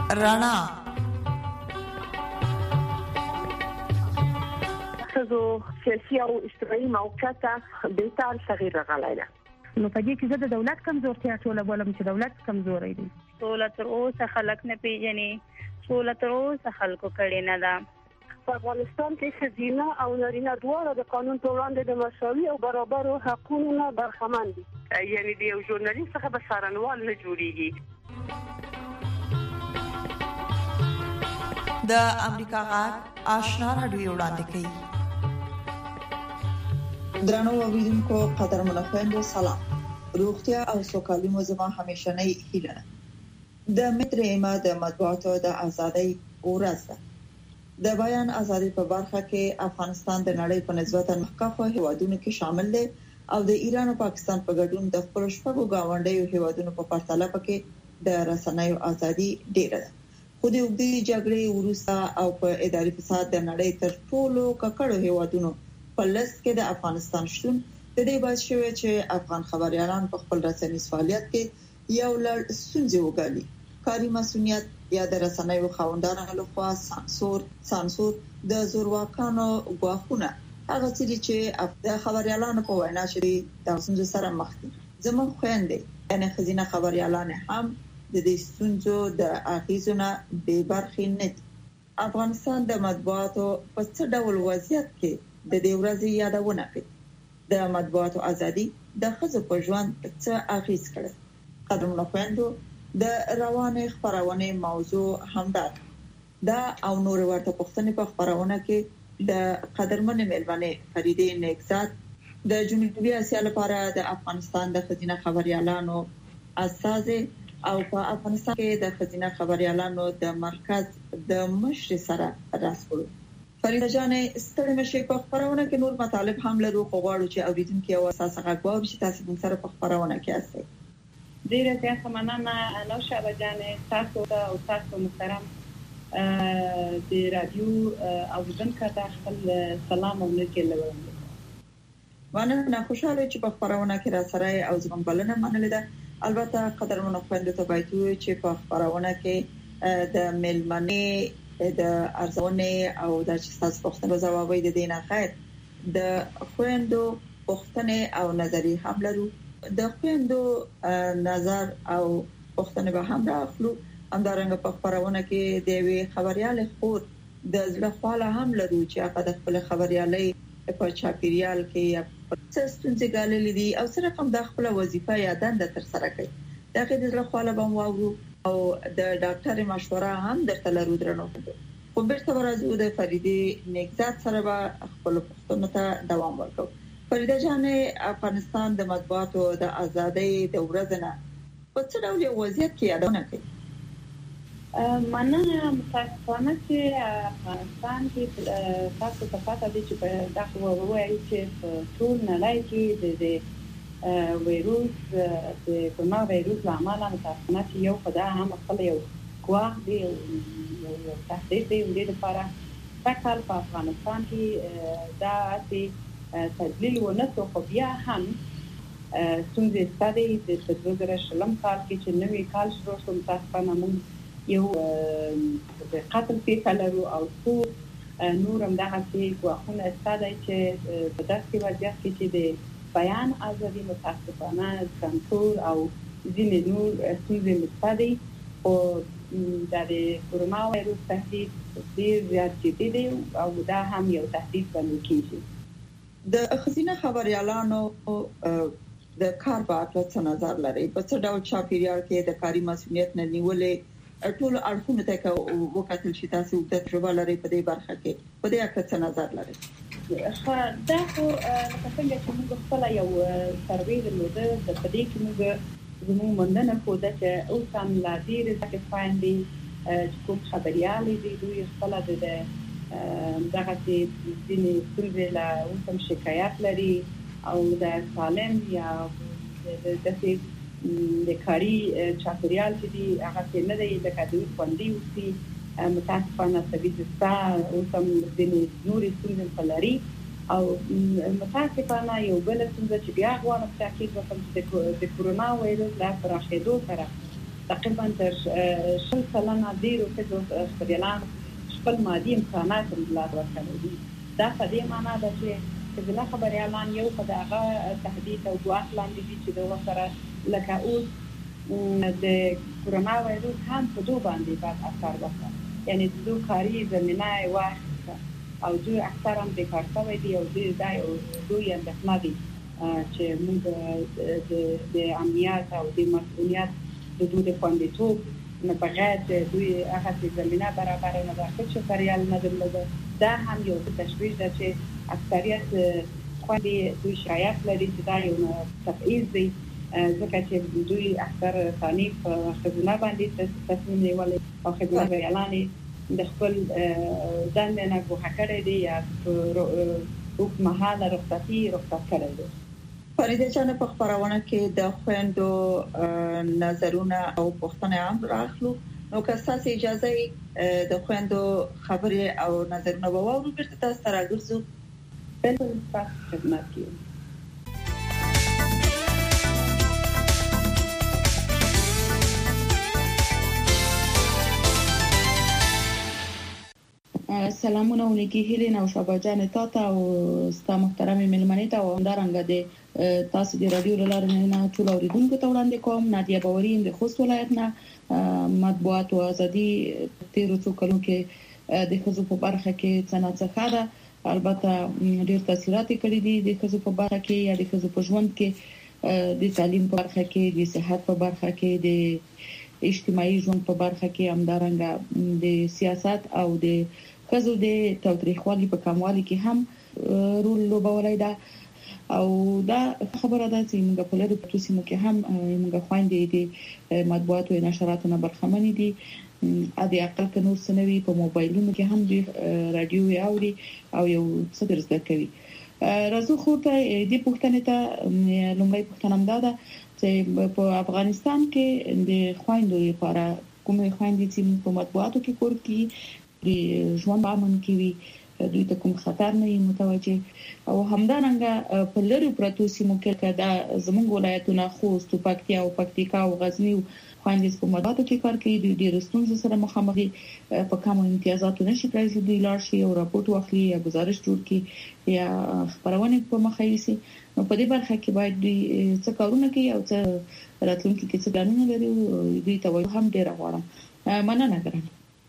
رڼا خزو سیاسي او اجتماعي موقعیت بهتر تغییر راغلی دی. نو په دې کې زه د دولت کمزورتیا ټوله بولم چې دولت کمزوري دی. ټوله تر اوسه خلک نه پیژني، ټوله تر اوسه خلکو کړي نه ده. په افغانستان کې ښځینه او نارینه دواړه د قانون په وړاندې د مساوي او برابرو حقونو نه برخمن دي. یعنی د یو ژورنالیست څخه به څارنوال نه جوړیږي. د امریکا غږ آشنا راډیو وړاندې کوي. درنو اوریدونکو قدرمنو خویندو سلام. روغتیا او سوکالي مو زما همیشنۍ هیله ده. د مترېما د مطبوعاتو د ازادۍ ورځ ده. د بیان ازادي په برخه کې افغانستان د نړۍ په نسبت مخکښو هیوادونو کې شامل دی او د ایران او پاکستان په ګډون د خپل شپږو گاونډیو هیوادونو په پرتله پکې د رسنیو ازادي ډیره ده. خو د وګړي جګړې وروسته او په اداري فساد د نړۍ تر ټولو ککړو هیوادونو په لست کې د افغانستان شتون د دې باعث شوی چې افغان خبريالان په خپل رسنیز فعالیت کې یو لړ ستونزې وګالي. کاري مسؤلیت یا د رسنیو خاوندانو لخوا سانسور د زورواکانو غواخونه هغه چې د خبريالانو په وینا شری د ستونزو سره مخ دي. زموږ خويندې یعنی خزینه خبريالان هم د دې ستونزو د اغیزونه به برخې نه دي. افغانستان د مطبوعاتو په څه ډول وضعیت کې د دې ورځې یادونه کوي. د مطبوعاتو ازادي د ښځو په ژوند څه اغیز کړي. قدرمنو خويندو د روانه خبرونه موضوع همدا دا او نور ورته پښتنې په خبرونه کې د قدرمن ملمنه فریده نگزاد د جنوبي اسیا لپاره د افغانستان د خزینه خبريالانو اساس او په افغانستان کې د خزینه خبريالانو د مرکز د مشر سره راسپړو. فریده جان ستړي مشه په خبرونه کې نور مطالب هم لرو خو غواړو چې اوریدونکو او اساسه غواړو چې تاسو موږ سره په خبرونه کې اوسئ. ډیره زیاته مننه نوشابه جان تاسو او تاسو محترم د رادیو اوریدونکو ته خپل سلام او نیکي لرم. مننه خوشاله چې په خبرونه کې را سره او زموږ بلنه منلې ده. البته قدرمنو خويندو ته باید چې په خبرونه کې د ملمنې د ارزونه او د تاسو پوښتنو ځواب د دینه خیر د خويندو پوښتنه او نظری هم لرو. د خويندو نظر او پوښتنه به هم راخلو. همدارنګه په خبرونه کې د وی خبريال خور د زړه خواله هم لرو چې هغه د خپل خبريالي په چاپیریال کې یا ستونزې ګاللې دي او سره کوم د خپل وظیفه یا دنده تر سره کوي. دا کې د زړه خواله به واورو او د ډاکټر مشوره هم درته لرو. درنو خو بیرته ورځو د فریده نگزاد سره به خپل پوښتنه ته دوام ورکړو. فریده جان افغانستان د مطبوعاتو د ازادۍ د ورځې په څه ډول وضعیت کې یادونه کوي؟ مننه متاسفانه چې افغانستان کې تاسو ته پاتې دي چې په دغه وایي چې ټول نړۍ کې د وایروس د کورونا وایروس لامل متاسفانه چې یو خدای هم خپل یو ګواښ دی یو تهدید دی لپاره تکل په افغانستان کې دا چې تدلیل ونسو خو بیا هم ستونزې ستاسو د 2020 کال کې چې نوې کال شروع شو متاسفانه موږ یو د قتل پیښه لرو او څو نور هم دغه ګواښونه ستاسو چې په داسې وضعیت کې چې د بیان ازادي متاسفانه سانسور او ځینې نور ستونزې مستدي او د کورونا وایروس تهدید ډېر زیات جدي دی او دا هم یو تهدید بلل کېږي. د خزینه خبريالانو د کار په اړه څه نظر لري؟ په څه ډول چاپیریال کې د کاري مسؤلیت نه نیولې ټول اړخونه ته وکتل شي؟ تاسو د تجربه لري په دې برخه کې په دې اړه څه نظر لري؟ دا خو څنګه چې موږ خپل یو سروې درلوده د پدې کې موږ زموږ مندنه خو دا چې اوس هم لا ډېر ځکه فایندي چې کوم خبريال دي دوی خپل د دغه ځینې ستونزې لا اوس هم شکایت لري او د سالم یا د کاري چاپیریال چې دی هغه نه دی د کډوي خوندي اوسي متاسفانه طبيعي ستا اوس هم ځینې نورې ستونزې لري او متاسفانه یو بل څنګه چې بیا غواړم تاکید وکړم چې د کورونا وایروس لا پراخېدو سره تقریبا تر 10% ډیرو ښځو خپلوان خپل مادي امکانات له ورکړي دي. دا په دې معنی ده چې بلا خبريالان یو په دغه تهدید او ګواښ لاندې دي چې د وسره لکه اوس د کورونا وایروس هم په دوه باندې بعد اثر وکړ، یعنی د دوه کاری زمينه واخیسته او دوی اکثرا بیکار شوی دي او دوی اندېښنه دي چې موږ د امنیت او د مسؤلیت د دوی د خوندیتوب نه بغیر دوی هغه زمينه برابر نه ده چې پریال نه درلوده. دا هم یو تشویش ده چې اکثریت خوندي دوی شایعات لري چې دا یو تبعیض دی، ځکه چې دوی اکثر ثاني په خدمت باندې تصمیم نیولې او خدمت اعلان د خپل دندې نه ګوښه کړی دی یا حکومتاله رخصت کړی دی. فریده جان په خبرونه کې د خويندو نظرونه او پوښتنه هم راخلو، نو که تاسو اجازه د خويندو خبرې او نظرونه به واورو بیرته تاسو ته راګرځو. بالکل تاسو خدمت کوي. سلامونه ونیکی هیلین او شاباجان تاته او ستا محترمه ملمنې ته او همدارنګه د تاسو د رادیو لاره نه ټول اوریدونکو ته وړاندې کوم. نادیه باوري د خوست ولایت نه مطبوعات او ازادي تیرو څو کلو کې د خزو په برخه کې څنګه ده، البته ډیر تاثیرات کړي دي د خزو په برخه کې یا د خزو په ژوند کې، د تعلیم په برخه کې، د صحت په برخه کې، د اجتماعي ژوند په برخه کې، همدارنګه د سیاست او د خزو د تاریخوالي په کموالي کې هم رول لوبولای دا. او دا خبره ده چې موږ په لري په سیمو کې هم موږ خويندې دي مطبوعات او نشراتو نه برخمنې دي، ا دې اقل ک نور سنوي په موبایلونو کې هم دي رادیو اوري او یو څه درس کوي. راځو خو ته دې پوښتنه ته لومړی پوښتنه هم ده چې په افغانستان کې د خويندو لپاره کومه خويندې چې په مطبوعاتو کې کور کوي د ژوند امن کوي، دوی ته کوم خطر نه متوجه، او همدارنګه په لری پروتو سیمو کې دا زموږ ولایتونه خوست، پکتیا او پکتیکا او غزنی خويندې په مطبوعاتو کې کار کوي، دوی ډېر ستونزې سره مخامخ دي، په کوم امتیازاتو نشي کولای چې دوی لاړ شي او راپورټ واخلي یا گزارش جوړ کړي یا خبرونه په مخه یوسي. نو په دې برخه کې باید دوی څه کارونه کوي او څه راتلونکي کې څه پلانونه لري، دوی ته هم ډېر غواړم. مننه ګرانه.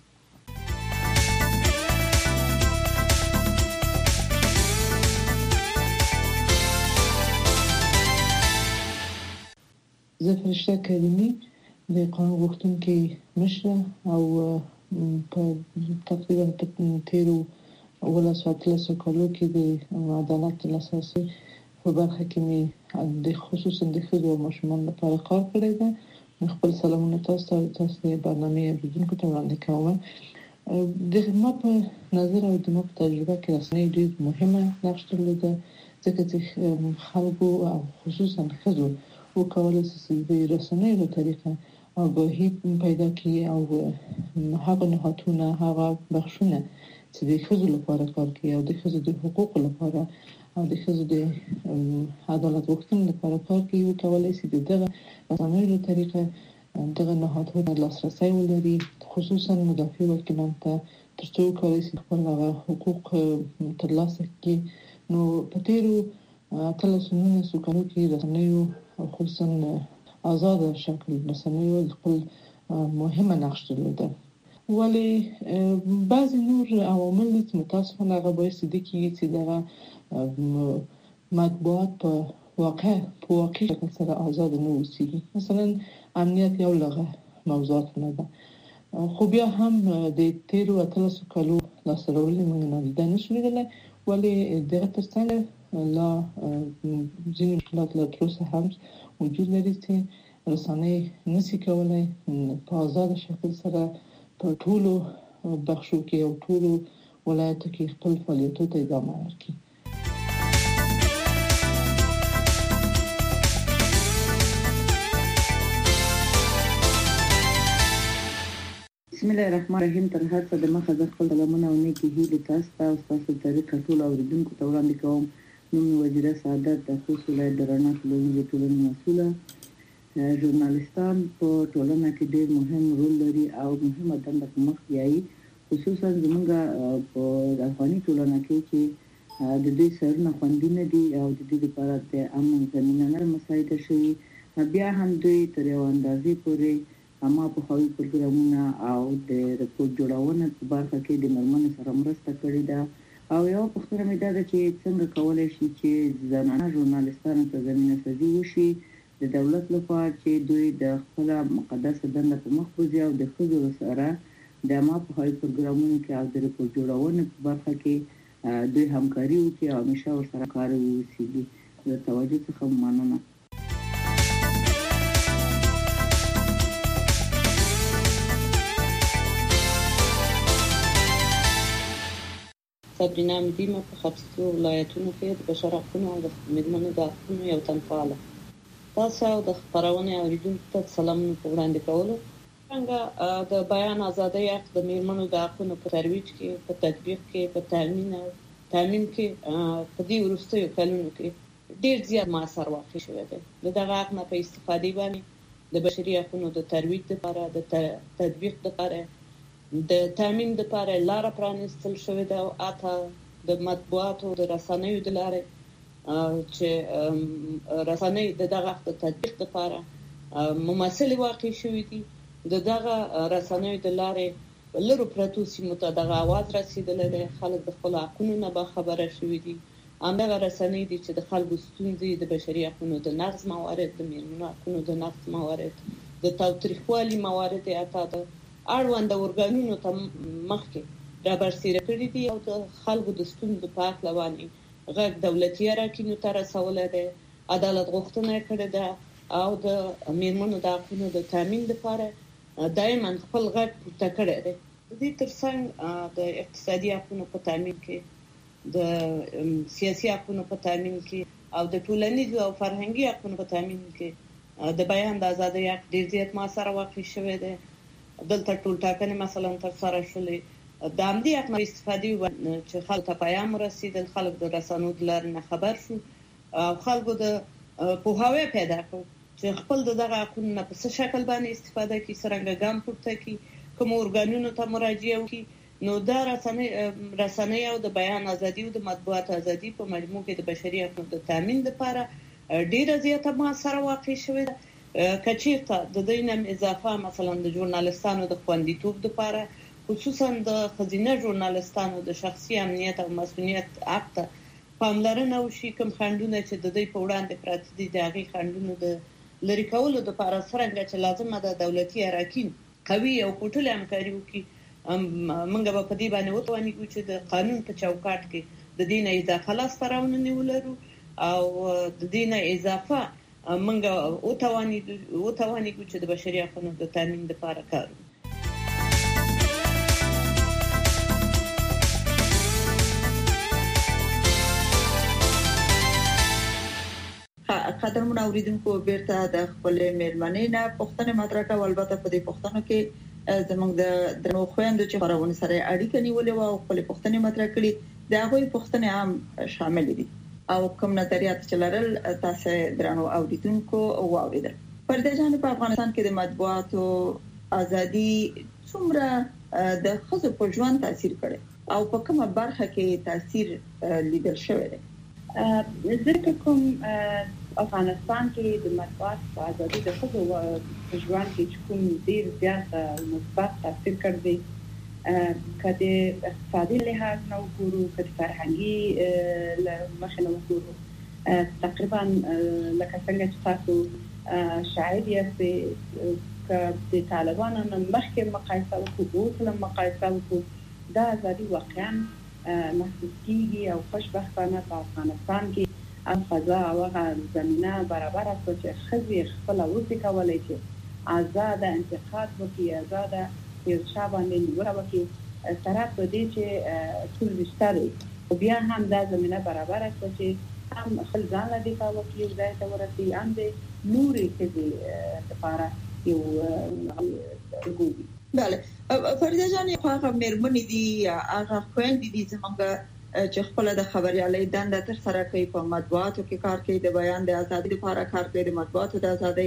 زه فرشته کریمي د قانون غوښتونکي مشره او په تقریبا تیرو 13 کالو کې د عدالت لاساسي په برخه کې مې د خصوصا د ښځو او ماشومانو لپاره کار کړی دی. خپل سلامونه تاسو د برنامه اوریدونکو ته وړاندې کوم. د ما په نظر او د ما په تجربه کې رسنۍ ډېر مهمه نقش درلوده، ځکه چې خلکو او خصوصا ښځو وکولای شي د رسنۍ له طریقه آگاهی پیدا کړي او هغه نهادونه، هغه بخښونه چې د ښځو لپاره کار کوي او د ښځو د حقوقو لپاره او د ښځو د عدالت غوښتنې لپاره کار کوي، وکولای شي دغه رسنۍ له طریقه دغه نهادونه لاسرسي ولري، خصوصا مدافع وکیلان ته، ترڅو وکولای شي خپل حقوق ترلاسه کړي. نو په تیرو 13 کالو کې رسنیو خصوصا آزاد شکل رسنیو خپل مهمه نقش درلوده، ولی بعضی نور عوامل چې متاسفانه هغه باعث دي چې دغه مطبوعات په واقع شکل سره آزاد نه اوسي. مثلا امنیت یو لغه موضوعات نه ده، خو بیا هم د تیرو 13 کالو لاسرولې موږ نه لیدل نشو لیدلی، ولی دغه ترڅنګ لا ځینې مشکلات لا تر اوسه هم وجود لري چې رسنۍ نشي کولای په آزاد شکل سره په ټولو بخشو کې او ټولو ولایتو کې خپل فعالیتونو ته ادامه ورکړي. بسم الله الرحمن الرحیم. تر هر څه د مخه د خپل سلامونه او نیکی هیلې تاسو ته او تاسو طریقه ټول اوریدونکو ته وړاندې کوم. نوم وزیره سعادت د خوست ولایت د رڼا ټولنیزې ټولنې مسؤله. ژورنالیستان په ټولنه کې ډېر مهم رول لري او مهمه دنده په مخ بیایي، خصوصا زموږ په افغاني ټولنه کې چې د دې سرونه خوندي نه دي او د دې لپاره د امن زمینه نه مساعده شوي. بیا هم دوی تر یو اندازې پورې اما په خوي پروګرامونه او د رپورټ جوړونه په برخه کې د مرمنو سره مرسته کړې ده. او یو پوښتنه مې ده چې څنګه کولای شي چې زنانه ژورنالیستانو ته زمینه سازي وشي د دولت لپاره چې دوی د خپل مقدسه دنده په مخ وځي او د ښځو سره د اما په خوي پروګرامونو کې او د رپورټ جوړونه په برخه کې دوی همکاري وکړي او همیشه ورسره کار وکړي. د توجه څخه مننه. صبرینا مدیمه په ختیځو ولایتونو کې د بشر حقونو او د مېرمنو د حقونو یو تنفعاله. تاسو او د خبرونه اوریدونکو ته سلامونه په وړاندې کولو. څنګه د بیان ازادۍ حق د مېرمنو د حقونو په ترویج کې، په تطبیق کې، په تامین کې په دې وروستیو کلونو کې ډېر زیات مؤثر واقع شوی دی. دغه حق نه په استفادې باندې د بشري حقونو د ترویج لپاره، د تطبیق لپاره، د تامین لپاره لار پرانستل شوې ده او اته د مطبوعاتو د رسنیو د لارې چې رسنۍ دغه حق د تطبیق لپاره ممثل واقع شوې دي. دغه رسنیو د لارې لرو پرتو سیمو ته دغه आवाज رسیدلی دی. خلک د خپل حقونو نه باخبره شوي دي. همدغه رسنۍ دي چې د خلکو ستونزې، د بشري حقونو د نقض موارد، د مېرمنو حقونو د نقض موارد، د تاوتریخوالي موارد اته د اړوند ورګانونو ته مخکې را برسېره کړي دي او د خلکو د ستونزو په هکله باندې غږ دولتي اراکینو ته رسولی دی. عدالت غوښتنه کړې ده او د مېرمنو د حقونو د تامین لپاره دایما خپل غږ پورته کړی دی. د دې ترڅنګ د اقتصادي حقونو په تامین کې، د سیاسي حقونو په تامین کې او د ټولنیزو او فرهنګي حقونو په تامین کې د بیان د ازادۍ حق ډېر زیات مؤثر واقع شوی دی. دلته ټول ټاکنې مثلا تر سره شولې. د همدې حق نه استفادې چې خلکو ته پیام ورسېدل، خلک د رسنیو د لارې نه خبر شو او خلکو د پوهاوی پیدا کړ چې خپل دغه حقونو نه په څه شکل باندې استفاده کړي، څرنګه ګام پورته کړي، کوم ارګانونو ته مراجعه وکړي. نو دا رسنۍ او د بیان ازادي او د مطبوعات ازادي په مجموع کې د بشري حقوقو د تامین لپاره ډېره زیاته مؤثره واقع شوې ده. کچیرته د دې نم اضافه مثلا د ژورنالیستانو د خوندیتوب لپاره، خصوصا د ښځینه ژورنالیستانو د شخصي امنیت او مسؤلیت حق ته پاملرنه وشي. کوم خنډونه چې د دې په وړاندې پراته دي د هغې خنډونو د لرې کولو لپاره څرنګه چې لازمه ده دولتي اراکین قوي او پټلې همکاري وکړي. موږ به په دې باندې وتوانیږو چې د قانون په چوکاټ کې د دې نه اضافه لاسته راوړنې ولرو او د دې نه اضافه موږ وتوانیږو چې د بشري حقونو د تامین لپاره کار وکړو. قدرمن اوریدونکو بیرته د خپل مېرمنې نه پوښتنه مطرح کول. البته په دې پوښتنه کې زموږ د درنو خويندو چې خبرونه سره اړیکه نیولې و او خپل پوښتنه مطرح کړي دا غوي پوښتنه هم شامل دي او کوم نظریات چې لرل تاسو درنو اوریدونکو واوریدل. پردې جان په افغانستان کې د مطبوعاتو ازادي څومره د خصوص په ژوند تاثیر کړي او په کومه برخه کې تاثیر لیدل شوی دی؟ ځکه کوم افغانستان کې د مطبوعات ازادي د خصوص په ژوند کې کوم ډیر زیات مثبت تاثیر کړی. کله اقتصادي لحاظ نه وګورو، کله فرهنګي مخه نه وګورو، تقریبا لکه څنګه چې تاسو شاهد یاستئ د طالبانو نه مخکې مقایسه وکړو، اوس له مقایسه وکړو، دا ازادي واقعا محسوس کیږي او خوشبختانه په افغانستان کې فضا او زمینه برابر است چې ښځې خپل اوسې کولای شي آزاد انتقاد وکړي، آزاد یو چا باندې نیوکه وکړي، سره په دې چې ټول رشته دی او بیا هم دا زمینه برابر است چې هم خپل ځان له دفاع وکړي او ځای ته ورسي، هم د نورې ښځې لپاره یو ګوي. بله فریده جان، هغه مېرمنې دي یا هغه خويندې دي زموږ چې خپل د خبريالۍ دنده تر سره کوي، په مطبوعاتو کې کار کوي، د بیان د ازادۍ لپاره کار کوي، د مطبوعاتو د ازادۍ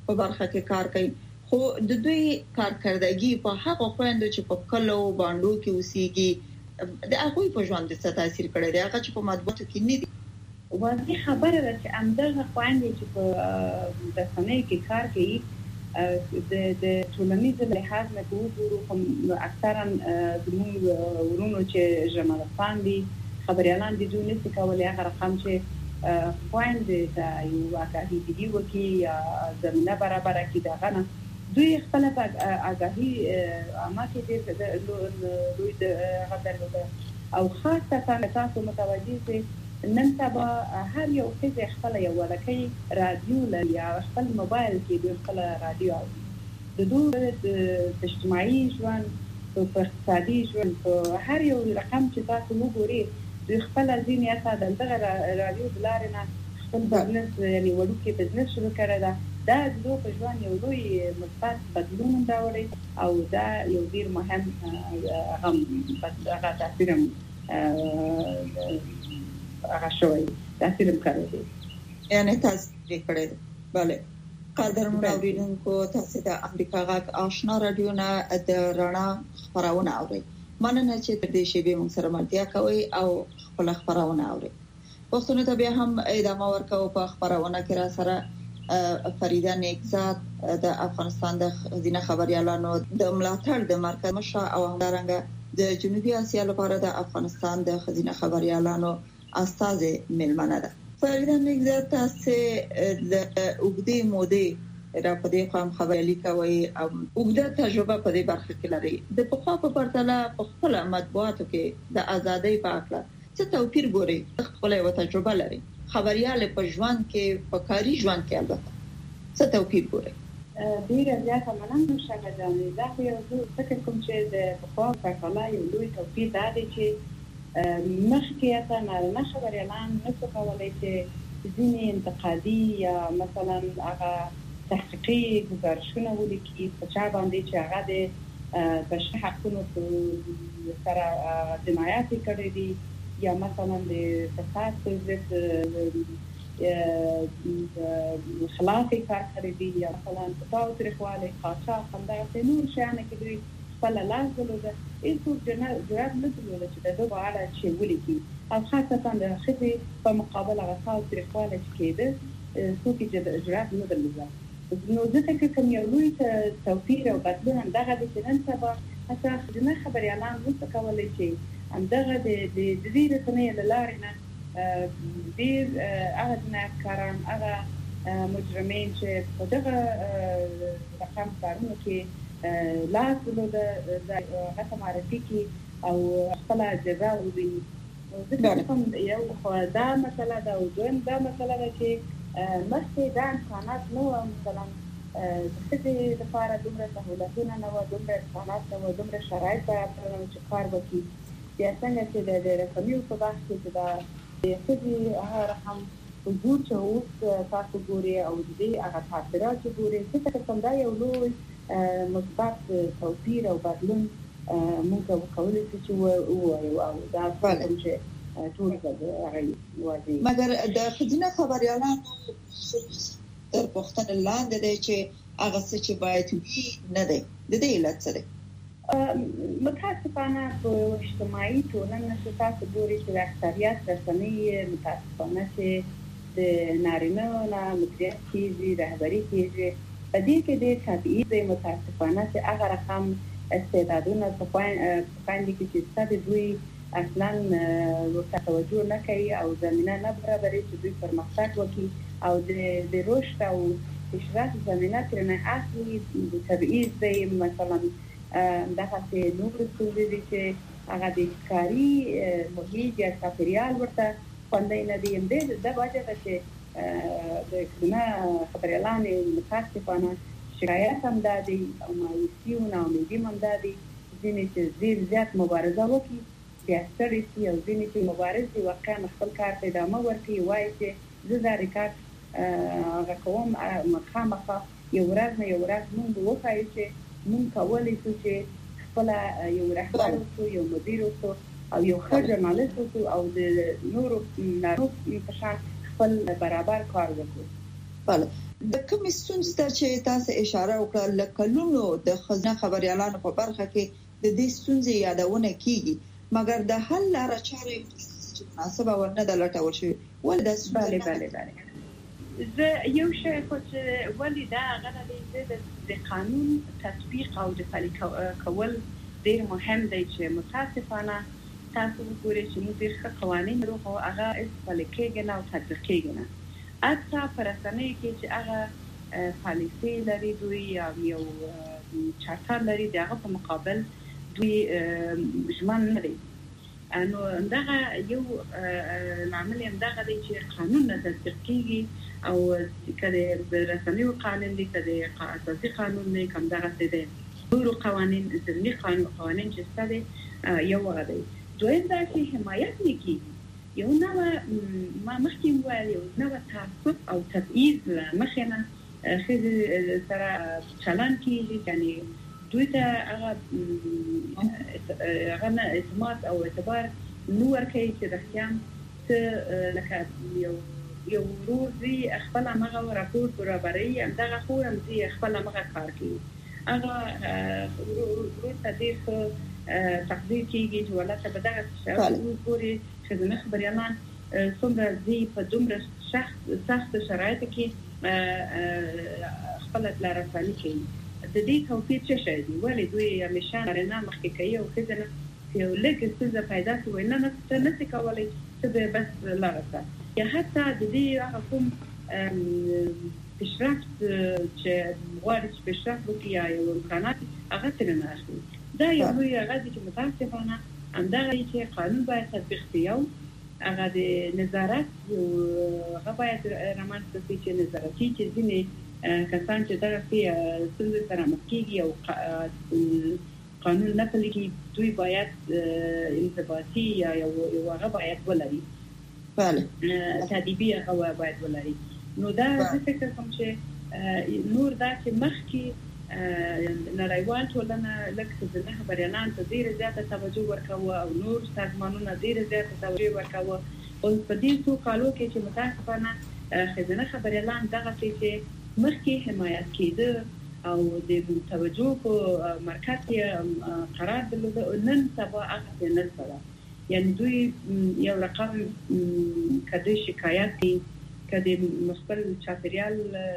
په برخه کې کار کوي خو د دوی کارکردګي په هغه خويندو چې په کلو باندې کې اوسېږي د هغه په ژوند څه تاثیر کړی دی هغه چې په مطبوعاتو کې نه دي واضح خبره ده چې همدغه خويندې چې په رسنۍ کې کار کوي د ټولنیز لحاظ نه ګورو هم اکثرا زموږ ورونو چې ژمنفان دي خبريالان دي دوی نشي کولای هغه رقم چې خويندې د یو واقعي دی وکي زمينه برابر کړي دا غنه دوی خپل آگاهي عامه کې د دوی د غدر او خاصه تاسو متوجي چې نن سبا هر یو څه خپل یو ولکې رادیو لري یا خپل موبایل کې د خپل رادیو د دوی د اجتماعي ژوند او اقتصادي ژوند هر یو رقم چې تاسو وګورئ د خپل ځینې اساس دغه رادیو بلارنه خپل بزنس یعنی وړوکی بزنس شروع کړی دا د دوی په ژوند یو لوی مثبت بدلون راوړي او دا یو ډیر مهم هم هغه تاثیر هغه شوی تاثیر کوي یعنی تاثیر کړی bale قدرمن اوریدونکو تاسو د امریکا غږ آشنا رادیو نه د رڼا خبرونه اورئ مننه چې تر دې شی به موږ سره ملتیا کوي او خپل خبرونه اورئ وختونه ته بیا هم ادامه ورکوو په خبرونه کې را سره فریده نیکزاد د افغانستان د خزینه خبريالانو د ملاتړ د مرکز مشر او همدارنګه د جنوبي اسیا لپاره د افغانستان د خزینه خبريالانو استاد ملمنه ده فریده نیکزاد تاسو د وګړي مودې را په دې قام خبري کوي او وګړه تجربه په دې برخه کې لري د پخوا په پرتله په خپل مطبوعاتو کې د ازادۍ په اړه څه توپیر ګوري خپل یو تجربه لري خبريال په ژوند کې په کاري ژوند کې البته څه توپیر ګوري ډیر زیاته مننه شګه جامې دا یو فکر کوم چې د پخوا په پرتله یو لوی توپیر دی چې مخکې اته نه خبريالان نه څه کولای چې ځینې انتقادي یا مثلا هغه تحقیقي گزارشونه ولیکي په چا باندې چې هغه د بشري حقوقو سره جنایات کړي دي یا مثلا د فساد په ضد خلاف کار کړی دی یا مثلا تاسو ترخواله خاصه خندا په نور شانه کې دوی خپل لازم ده ایڅو جواب نه درلود چې د دوه اړه چې ولیکي او خاصه د خدي په مقابله غوښتل ترخواله کېده څوک چې جواب نه درلود نو ځکه چې کوم یو لوی توپیر او بدلون دغه د نن سبا اساس نه خبريالان نو کولای شي همدغه د دې رسنۍ لارې نه ډیر هغه جنایتکاران هغه مجرمین چې په دغه رقم کارونو کې لاس له هغه معرفي کې او خپل جزا ویني ځکه کوم یو دا مسله دا او دا مسله ده چې مخکې دا امکانات نو مثلا د لپاره دومره سهولتونه نه و دومره امکانات نه و دومره شرایط چې کار وکړي بیا څنګه چې د رسنیو په بحث کې دا خدي هغه رقم وجود چې اوس تاسو ګوري او دې هغه تاثیرات چې ګوري څه کوم دا یو لوی مثبت توپیر او بدلون موږ وکولای شو چې او دا کوم چې ټول هغه واځي مګر د خزینه خبريالانو تر پښتنه لاندې دی چې هغه څه چې باید وي نه دی د دې علت سره متاسفانه په اجتماعي ټولنه کې تاسو ګورئ چې اکثریت رسنۍ متاسفانه چې د نارینه نه مدیریت کیږي رهبري کیږي په دې کې د طبيعي د متاسفانه چې هغه رقم استعدادونه په باندې کې چې ستاسو دوی اصلا ورته توجه نه کوي او زمينه نه برابرې چې دوی پرمختګ وکړي او د رشد او پیشرفت زمينه ترنه اصلي د طبيعي د مثلا دغه څه نور څه چې هغه د کاری محیط یا سفریال ورته باندې نه دی د وجه چې د کله خبريالان متاسفانه شکایت هم دادي او مایوسیونه او میدیم هم دادي ځینې چې زیات مبارزه وکړي بیا ستړي شي او ځینې چې مبارزه واقعا خپل کار ته ادامه ورکړي وایي چې زه دا ریکارډ هغه کوم مخامخه یو ورځ موږ وکړو چې موږ کولای شو چې خپل یو رهبر یو مدیر او یو ښه ژورنالیست او د نورو په شان خپل برابر کار وکړو. بله د کوم ستونزې ته چې تاسو اشاره وکړه لکلونو د خزانه خبريالانو په برخه کې د دې ستونزې یادونه کیږي مګر د حل لاره چارې مناسبه ورنه د لټول شي ول د بله زه یو شی چې ولې دا غنه د قانون تطبیق او د پلي کول ډیر مهم دی چې متاسفانه تاسو وګورئ چې موږ ډیر ښه قوانين لرو او هغه پلي کېږي او تطبیق کېږي نه اته پرسنۍ کې چې هغه پالیسي لري دوی یو چارټر لري دغه په مقابل دوی ژمن نه دي انو دغه یو عمل هم دغه دی چې قانون نه تطبیق کېږي او کله د رسنیو قانون دي کله اساسي قانون نه کوم دغه څه دي نور قوانين ځینې قوانين چې ستاسو یو غوډي دوی دا چې حمایت نکړي یو نو ما مخکې وایي یو نو تعصب او تبعیض مخینه خځې سره چلن کیږي یعنی دوی ته هغه اعتماد او اعتبار نور کوي چې رښتیا څه لکه یو روزي خپل هغه راپور برابرۍ همدغه خو هم دي خپل هغه کار کوي هغه ورته ډېر تقدیر کیږي چې ولته به دغه شاو پوری چې نه خبريالان څومره دي په دومره سخت شرایطو کې خپل لارښوونې کوي د دې توفیق څه شي دی ولې دوی همیشه رانه مخکې کوي او خزنه یو لکه څه پیدا شوی نه څه کولای چې بس لارښه یا حتی د دې هغه کوم پیشرفت چې غواړي چې پیشرفت وکړي یا یو امکانات هغه ترې نه اخلي دا یو لوی غږ چې متاسفانه همدغه چې قانون باید تطبیق شي او هغه د نظارت یو هغه باید رامنځته شي چې نظارتي چې ځینې کسان چې دغه څنګه سره مخ کېږي او قانون نه پلي کوي دوی باید انضباطي یا یو هغه باید ولري بله تادیبي هغه باید ولري نو دا فکر کوم چې نور دا چې مخکې نړیوال ټولنه لکه څنګه خبريالان ته ډیر زیاته توجه ورکوي او نور سازمانونه ډیر زیاته توجه ورکوي او په دې څو کالو کې چې متاسفانه خزانه خبريالان دغه چې مخکې حمایت کېده او د توجه په مرکز کې قرار درلود نن سبا هغه نه سره یعنی دوی یو رقم کده شکایت دي کده مخبر چاپریال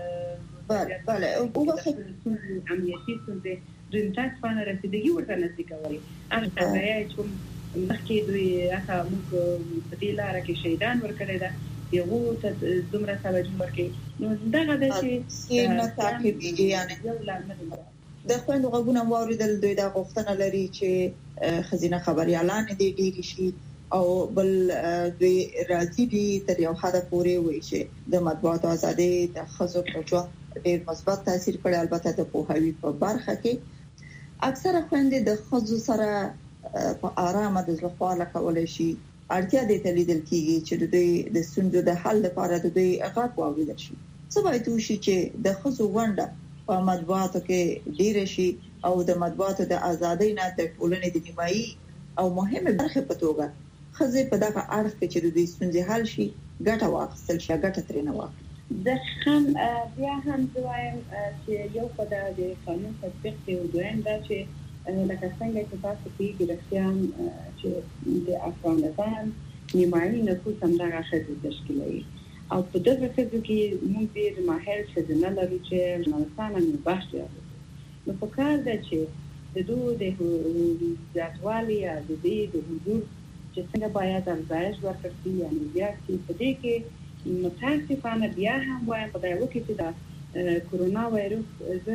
بله او وخت عملیاتي څنګه دوی تاسو باندې رسیدګي ورته نشي کولی هغه ځای چې مخکې دوی هغه موږ په دې لار کې شهیدان ورکړل دا یو ته دومره توجه ورکړي نو دغه د چې نه تعقیبېږي یعنی د خوند غوونه واردل دوی دا غوښتنه لري چې خزینه خبريالان دې ډېر شي او بل دوی راځي دي تر یو حد پورې وایي چې د مطبوعاتو ازادي د خزو په ژوند ډېر مثبت تاثیر کړی البته د پوهاوی په برخه کې اکثره خويندې د خزو سره په آرامه د ځخواله کولای شي اړتیا دې ته لیدل کیږي چې دوی د ستونزو د حل لپاره د دوی غږ واوریدل شي څه باید وشي چې د خزو ونده په مطبوعاتو کې ډیر شي او د مطبوعاتو د ازادۍ نه د ټولنې د نیمایي او مهمه برخه په توګه خزه په دغه اړخ کې چې د دوی ستونزې حل شي ګټه واخیستل شي ګټه ترې نه واخلي د خام بیا هم زوایم چې یو په د قانون تطبیق دی او دویم دا چې لکه څنګه چې تاسو په ګرفتیان چې د افغانستان نیمایي نفوس هم دغه خزه تشکیلوي او په دغه خزه کې موږ ډېر ماهر خزانه لرو چې افغانستان نه باشي نو په کار ده چې د دوی د ځاتوالي د دې د حضور چې څنګه باید افزایش ورکړي یعنی بیا چې په دې کې متاسفانه بیا هم وایم په دغه کې چې دا کورونا وایروس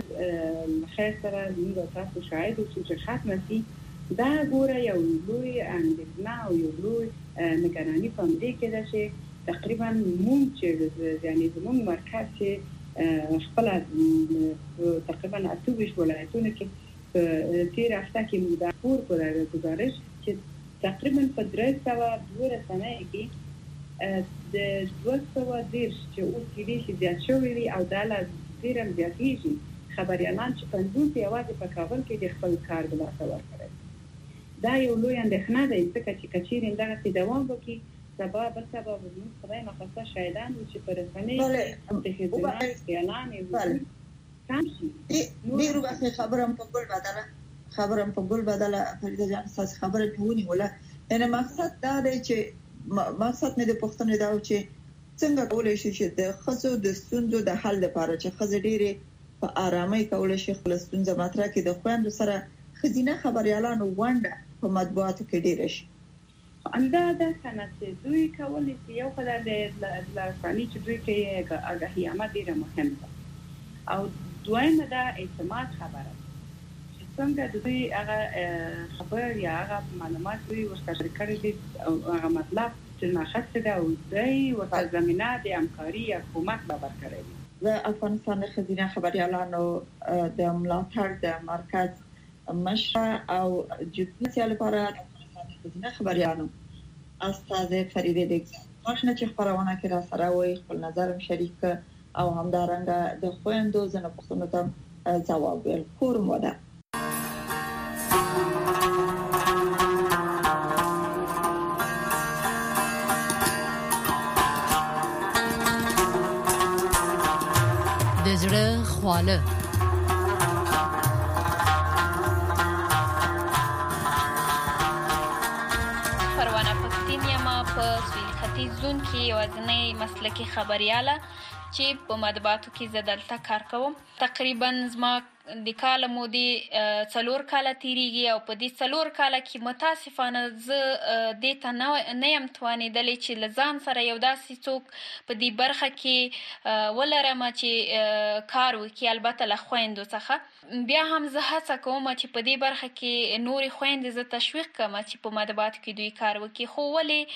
خیر سره موږ تاسو شاهد اوسو چې ختم شي دا ګوره یو لوی اندېښنه او یو لوی نگرانی په دې کې ده چې تقریبا موږ چې یعنی زموږ مرکز چې خپل تقریبا 28 ولایتونو کې تیر هفته کې موږ دا پور گزارش چې تقریبا په 312 رسنۍ کې د 210 چې اوس کې شي زیات شوی دی او دا لا ډیرم زیاتېږي خبريالان چې 50 یوازې په کابل کې د خپل کار بلا څور کړی دا یو لوی اندېښنه ده چې کچېرین دغه دوام وکړي سبا موږ خدای ناخواسته شایدان و چې پر رسنۍ د خدمات اعلان وي تاسو ډیرو وخت خبرم په ګل بدله فریده جان تاسو خبره کوونی ولا ان مقصد دا دی چې مقصد نه د پښتنې دا و چې څنګه کولای شي چې د خزو د ستونزو د حل لپاره چې خزې ډیره په آرامۍ کولای شي خپل ستونزې مطرح کړي د خويندو سره خزینه خبريالانو ونده په مطبوعاتو کې ډیر شي اندازه کنه چې دوی کولای شي یو خدای د لارښوونې چې دوی کې هغه هیامه ډیره مهمه ده او دویمه دا اعتماد خبره څنګه د دوی هغه خبر یا هغه معلومات دوی ورسره کړی دي او هغه مطلب چې ناخسته ده او دوی ورته زمينه د همکاري حکومت برابر کړی د افغانستان خزینه خبريالانو د ملاتړ د مرکز مشره او جديتي لپاره د افغانستان خزینه خبريالانو استاد فریده دګ ماشنه چې خبرونه کې را سره وي خپل نظر شریک او همدارنګه د خويندو زنه پښتنو ته ځواب ورکول موده د زړه خواله پروانه پښتین یم په سویل ختیځ زون کې یوازینی مسلکي خبرياله چې په مطبوعاتو کې زدلته کار کوم تقریبا زما د کال مودې 4 کال تیریږي او په دې 4 کال کې متاسفانه زه د ته نه يم توانېدلې چې لزان سره یو داسې څوک په دې برخه کې ولرم چې کار وکړي البته له خويندو څخه بیا هم زه هڅه کوم چې په دې برخه کې نورې خويندې زه تشویق کوم چې په مطبوعاتو کې دوی کار وکړي خو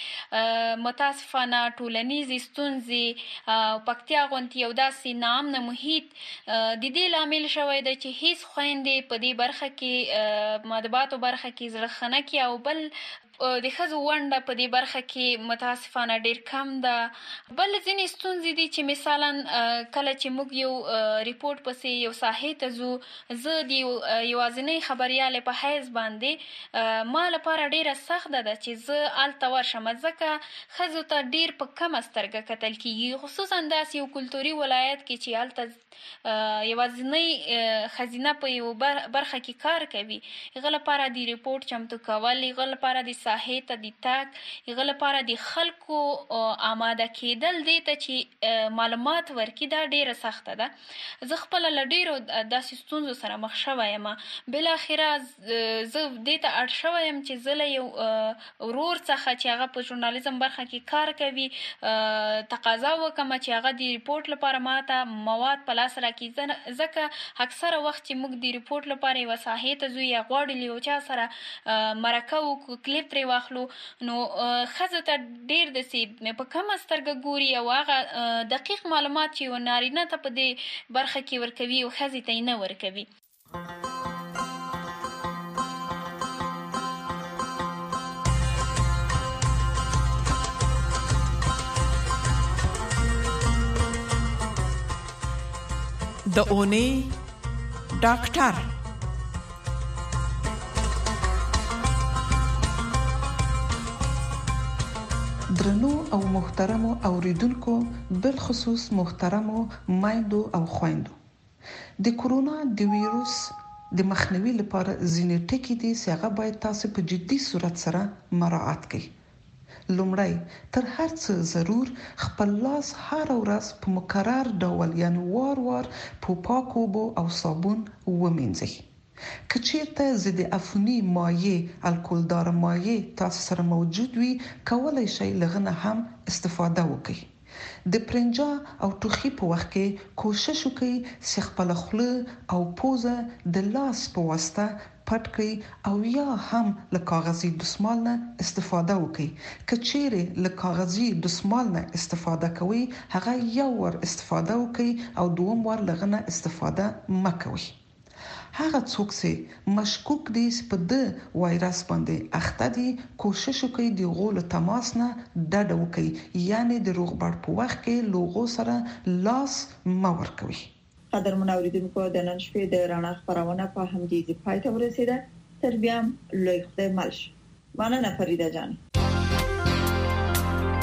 ولې متاسفانه ټولنیزې ستونزې او پکتیا غونډې یو داسې ناامنه محیط د دې لامل شوی دی چې هیڅ خويندې په دې برخه کې مطبوعاتو برخه کې زړه خنه کې او بل د ښځو ونډه په دې برخه کې متاسفانه ډیر کم ده بل ځینې ستونزې دي چې مثلا کله چې موږ یو ریپورت پسې یو ساحې ته ځو زه د یوازینۍ خبريالې په حیث باندې ما لپاره ډیره سخته ده چې زه هلته ورشم ځکه ښځو ته ډیر په کمه سترګه کتل کېږي خصوصا داسې یو کلتوري ولایت کې چې هلته یوازینۍ ښځینه په یو برخه کې کار کوي هغه لپاره د ریپورت چمتو کول هغه لپاره د ساحې ته د تګ هغه لپاره د خلکو آماده کېدل دې ته چې معلومات ورکړي دا ډیره سخته ده زه خپله له ډیرو داسې ستونزو سره مخ شوی یم بالاخره زه دې ته اړ شوی یم چې زه له یو ورور څخه چې هغه په ژورنالیزم برخه کې کار کوي تقاضا وکړم چې هغه د ریپورت لپاره ماته مواد په لاس راکړي ځکه اکثره وخت چې موږ د ریپورت لپاره یوه ساحې ته ځو یا غواړو له یو چا سره مرکه وکړو کلیپ ترې واخلو نو ښځو ته ډېر داسې په کمه سترګه ګوري او هغه دقیق معلومات چې یو نارینه ته په دې برخه کې ورکوي او ښځې ته یې نه ورکوي د اونۍ ډاکټر درنو او محترمو اوریدونکو بالخصوص محترمو مایندو او خويندو د کورونا د ویروس د مخنیوي لپاره ځینې ټکي دي چې هغه باید تاسو په جدي صورت سره مراعات کړئ لومړی تر هر څه ضرور خپل لاس هر ورځ په مکرر ډول یعنی وار په پاکو اوبو او صابون ومینځئ کچیرته ضد عفونی مایع الکولدار مایع تاسو سره موجود وي کولای شئ لغنه هم استفاده وکړئ د پرنجا او ټوخي په وخت کې کوشش وکړئ چې خپل خوله او پوزه د لاس په واسطه پټ کړئ او یا هم له کاغذي دستمال نه استفاده وکړئ کچیرې له کاغذي دستمال نه استفاده کوئ هغه یو ور استفاده وکړئ او دوم ور لغنه استفاده مکوئ هغه څوک چې مشکوک دي چې په د وایرس باندې اخته دي کوشش وکړي د غول تماس نه ډډه وکړي یعنی د روغبړ په وخت کې لوغو سره لاس مور کوي قدرمن اوریدونکو د نن شپې د رڼا خبرونه په همدې پای ته ورسیده تر بیا لوی خدای مالش مننه فریده جان